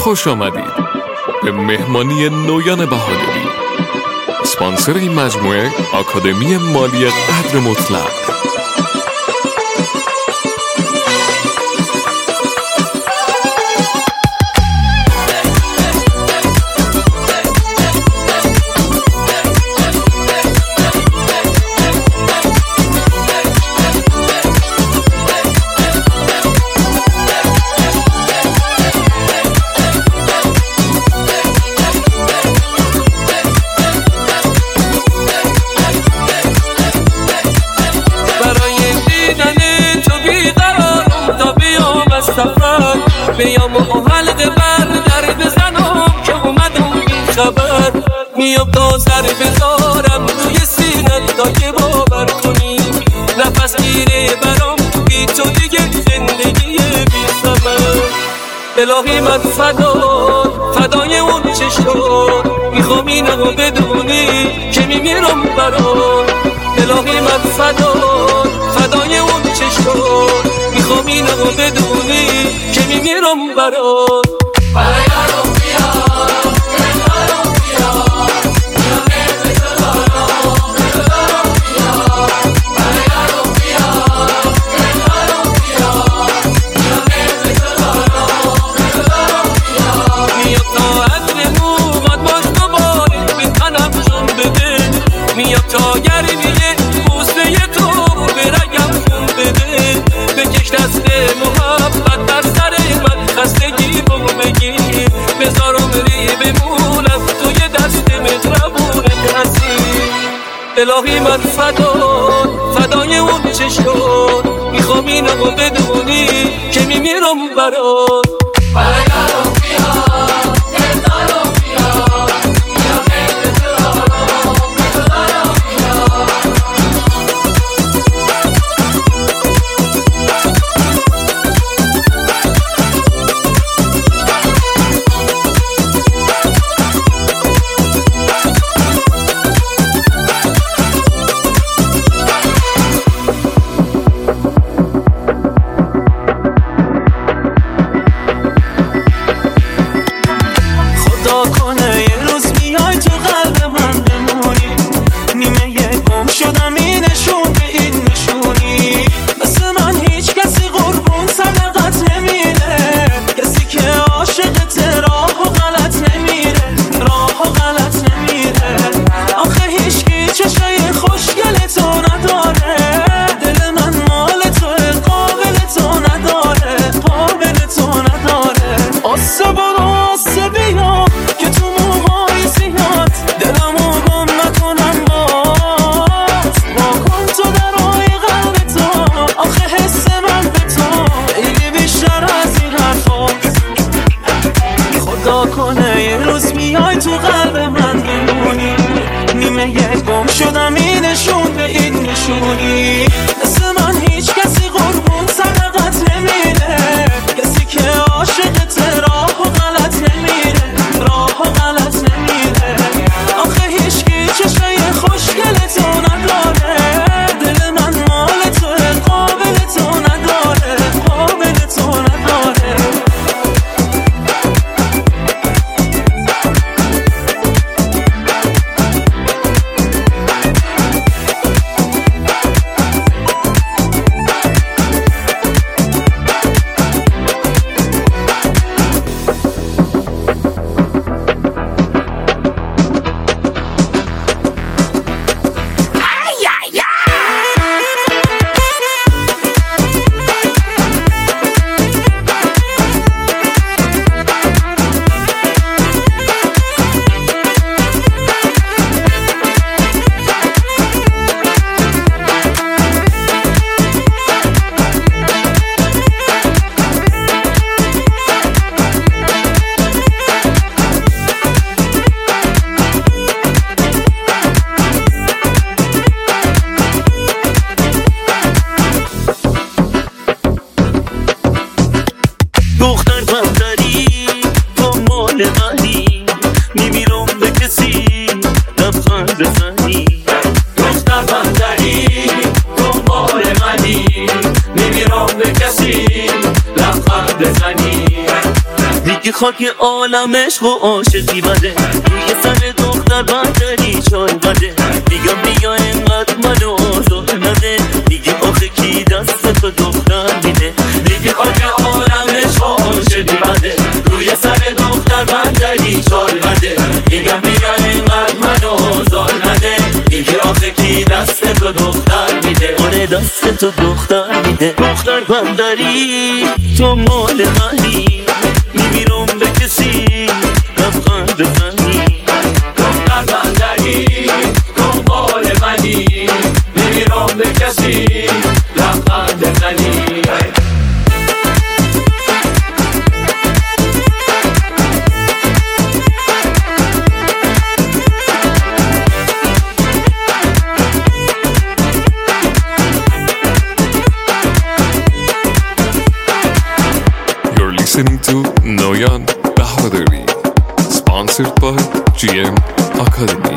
خوش آمدید به مهمانی نویان بهادری. اسپانسر این مجموعه آکادمی مالی قدر مطلق. بیام و حلقه بر در بزنم که اومدم بی خبر. میام تا سر بذارم روی سینت تا که باور کنی نفس گیره برام بی تو دیگه زندگی بی ثمر. الهی من فدای اون چشم میخوام اینو بدونی که میمیرم برات. الهی من فدای اون چشم میخوام اینو بدونی که میمیرم برات. میام تا گرمیه بوسه تو برگم خون بده. بکش دست محبت در سر من خستگی بگو بگی بذار عمری بمونم توی دست مهربونت هستی. الهی من فدای اون چشم میخوام اینو بدونی که میمیرم برات. میگه خاک عالم عشق و عاشقی بده، روی سر دختر بندری چای بده. میگم اینقدر منو آزار نده، میگه آخه کی دست به دختر میده. میگه خاک عالم عشق و عاشقی بده، روی سر دختر بندری چای بده. میگم اینقدر منو آزار نده، میگه آخه کی دست به دختر میده. آره دست تو دختر میده. دختر بندری تو مال منی، میمیرم به کسی لبخند بزنی. دختر بندری تو مال منی، میمیرم به کسی لبخند بزنی. Listening to Noyan Bahadari, sponsored by GM Academy.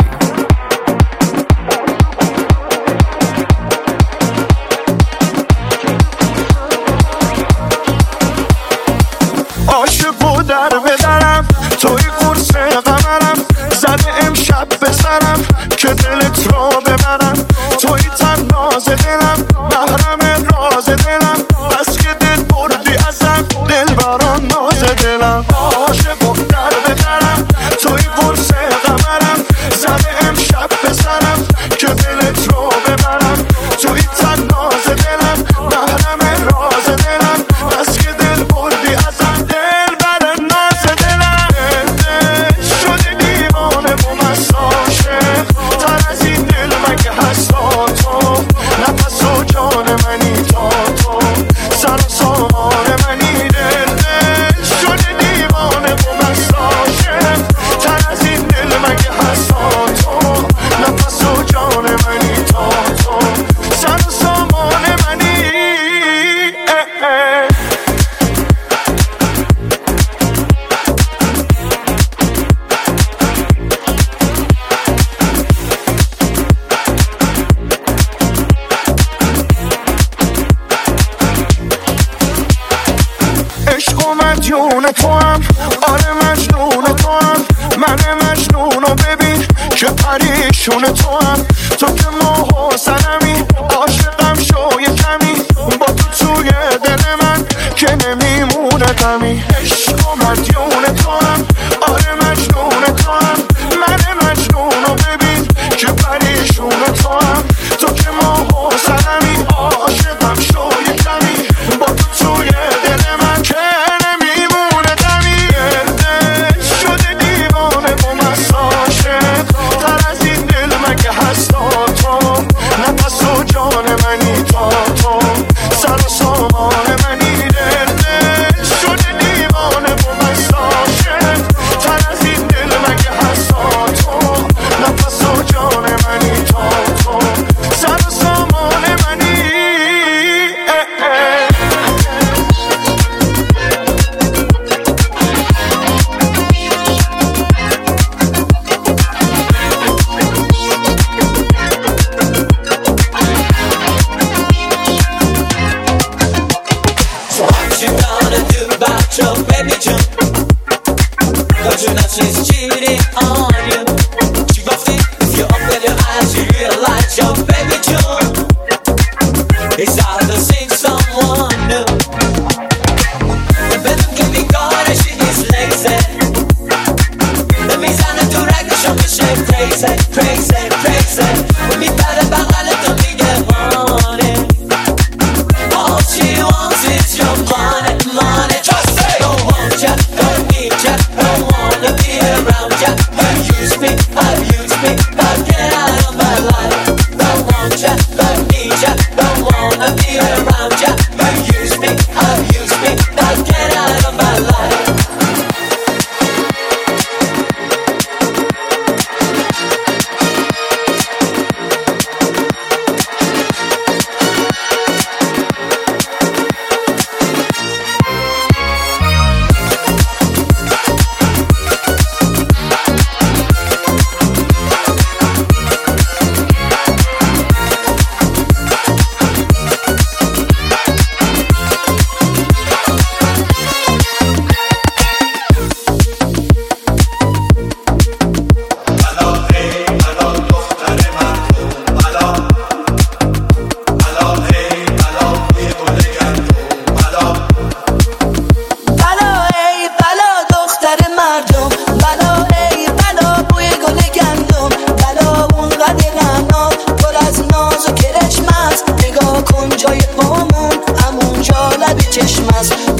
عاشق و در بدرم توی قرص قمرم، زده امشب به سرم که دلت را ببرم. توی تناز دلم محرم راز دلم، بس که دل بردی ازم دل بران ناز دلم. عاشق و در بدرم توی قرص قمرم، زده امشب به سرم که دلت را ببرم. توی تناز دلم محرم راز دلم، بس که دل بردی ازم دل بران ناز دلم. شده دیوانه و مست عاشق، تر از این دل مگه هست تو؟ نفس و جان منی تا تو، سر و سامان منی. دل شده دیوانه و مست عاشق، تر از این دل مگه هست تو؟ نفس و جان منی تا تو، سر و سامان منی. عشق و مدیون تو هم، آره مجنون تو هم. من مجنونو ببین که پریشون تو هم. تو که ماه و سنمی، عاشقم شو یه کمی. با تو توی دل من که نمیمونه غمی. عشق و مدیون تو هم، آره مجنون تو هم. من مجنونو ببین که پریشون تو هم. تو که ماه و سنمی، عاشقم شو یه کمی. با تو توی دل من که نمیمونه غمی. شده دیوانه و مست عاشق، تر از این دل مگه هست تو؟ نفس و جان منی تا تو، سر و سامان منی. دل شده دیوانه و مست عاشق، تر از این دل مگه هست تو؟ نفس و جان منی تا تو، سر و سامان منی. So what you gonna do about your baby June? Don't you know she's cheating on you? She gon' see if you open your eyes, you realize your baby June is out to see someone new. The bedroom can be gone and she is lazy. The میزنه تو رگشو میشه crazy, crazy, crazy. میپره بغلتو میگه honey. All she wants is your money, money. Just say, don't want ya, don't need ya, don't wanna be around ya.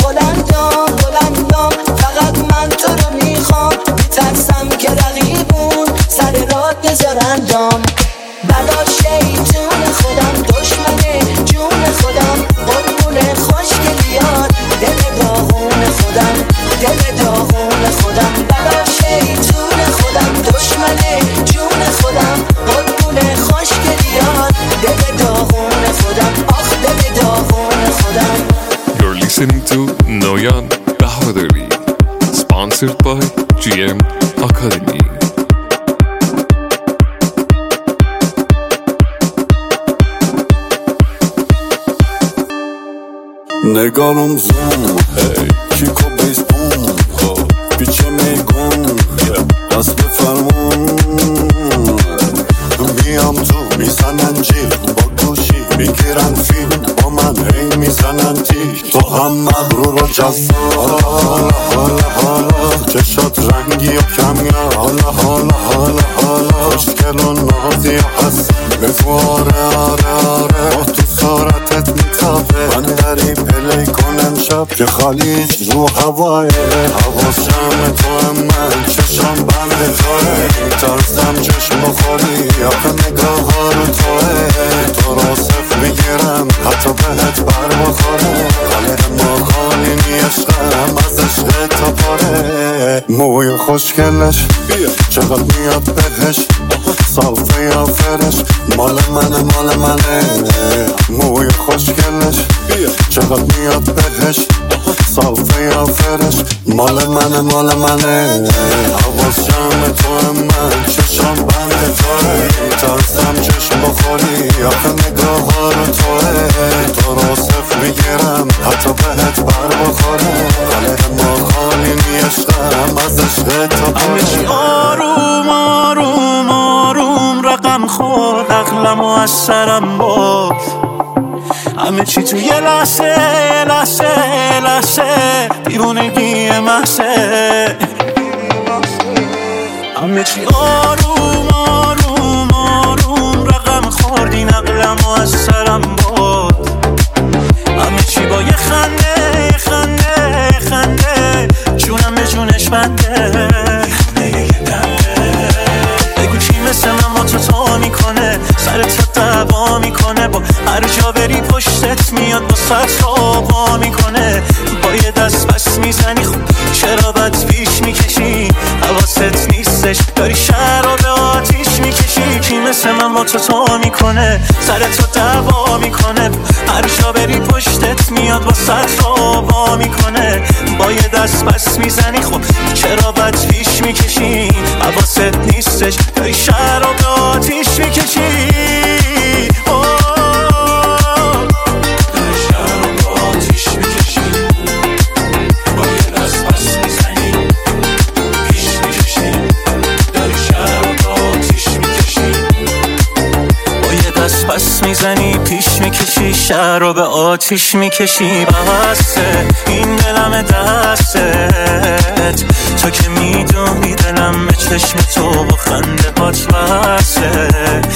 بلندام بلندام فقط من تو رو میخوام میترسم که رقیبون سر راه بذارن دام بلا شیطون خودم دشمن جون خودم قربون خوشگلیات دل داغون خودم دل داغون خودم بلا شیطون خودم دشمن جون خودم قربون خوشگلیات دل داغون خودم آخ دل داغون خودم. You're listening to Noyan Bahadari, sponsored by GM Academy. نگارم زوم کیکو بیس بوم پیچه میگم از بفرمون میام تو میزنن جیل با گوشی میگیرن فیلم با من هی میزنن تیک تو هم مغرور و جذاب حالا حالا حالا چشات رنگی و کمیاب حالا حالا حالا حالا خوشگل و نازی هست بگو آره آره آره با تو صورتت میتابه من داری پلی کنم شب که خالیش رو هوایه حواسم تو من چشم بند توه ترسم چشم بخوری آخه نگاه ها رو توه تو را صف میگیرم حتی بهت بر بخوره حاله ما خالی عشقم از عشق تا پاره موی خوشگلش چقدر میاد بهش صافه یا فرش مال منه مال منه موی خوشگلش چقدر میاد بهش صافه یا فرش مال منه مال منه حواس جمع تو من چشم بند توه ترسم چشم بخوری آخه نگاه ها رو توه تو را صف میگیرم حتی بهت بر بخوره حاله ما خالی نیشتم از عشق تا پاره آروم آروم آروم رقم خورد عقلم و از سرم برد همه چی تو یه لحظه لحظه لحظه دیوونگی محضه همه چی آروم آروم آروم رقم خورد این عقلم و از سرم برد همه چی با یه خنده خنده خنده جونم به جونش بنده بگو کی مثل من با تو میکنه سرت دعوا میکنه با هر جا بری پشتت میاد با سطر آقا میکنه با یه دست بس میزنی خب چرا بد پیش میکشی حواست نیستش داری شهر رو به آتیش میکشی کی مثل من با تو میکنه سرت دعوا میکنه هر جا بری پشتت میاد با سطر آقا میکنه با یه دست بس میزنی خب چرا بد پیش میکشی حواست نیستش داری شهر رو به آتیش میکشی پس میزنی پیش میکشی شهر رو به آتیش میکشی بسته این دلم دستت تو که میدونی دلم به چشم تو با خنده هات بسته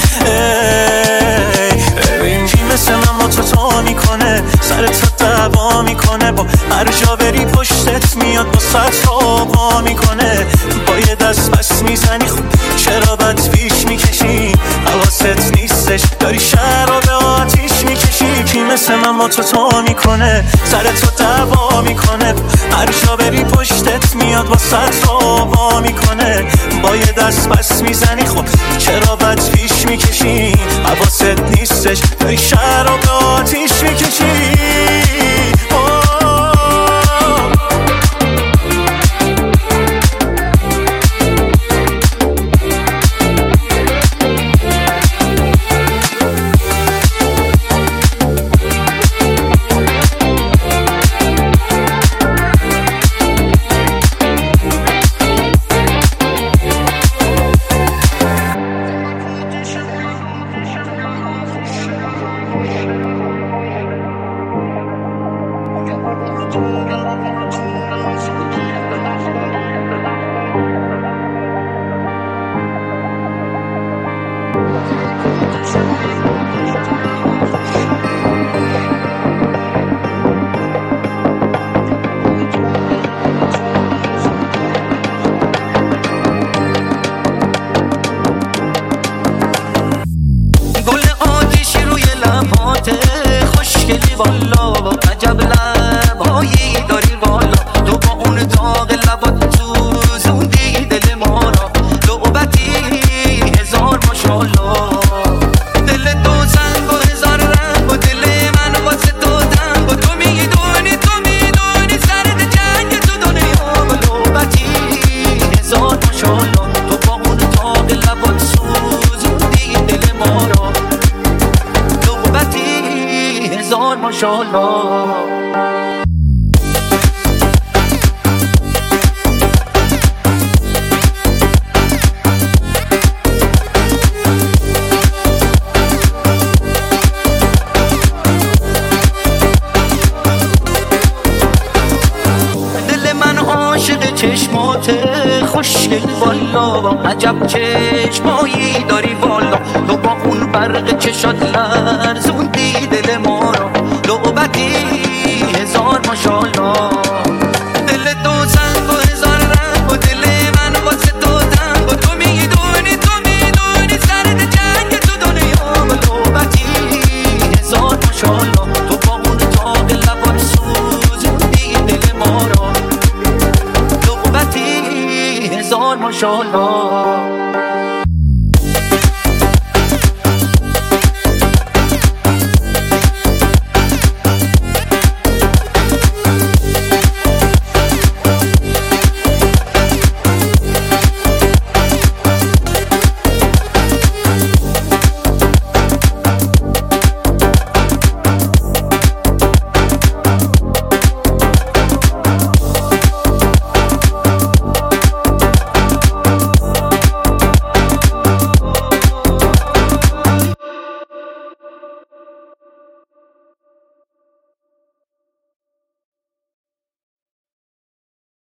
ببین کی مثل من با تو میکنه سرت دعوا میکنه با هر جا بری پشتت میاد با سطر آقا میکنه با یه دست بس میزنی خب چرا بد پیش میکشی حواست نیستش داری شهر رو به آتیش میکشی کی مثل من با تو میکنه سرت دعوا میکنه هر جا بری پشتت میاد با سطر آقا میکنه با یه دست بس میزنی خب چرا بد پیش میکشی حواست نیستش داری شهر رو به آتیش میکشی عجب لبهایی داری والا، تو با اون داغ لبات سوزوندی دل ما را، لعبتی هزار ماشالله. دل تو سنگ و هزار رنگ و دل من واسه تو تنگ و تو میدونی سرد جنگ تو دنیا و لعبتی هزار ماشالله. تو با اون داغ لبات سوزوندی دل ما را، لعبتی هزار ماشالله. چشمات خوشگل والا، با عجب چشمایی داری والا، تو با اون برق چشات لرزوندی دل ما را، لعبتی هزار ماشالله. دل تو سنگ و هزار رنگ و دل من واسه تو تنگ و تو میدونی سرد جنگ تو دنیا و لعبتی هزار ماشالله. تو با اون داغ لبات سوزوندی دل ما را، هزار ماشالله.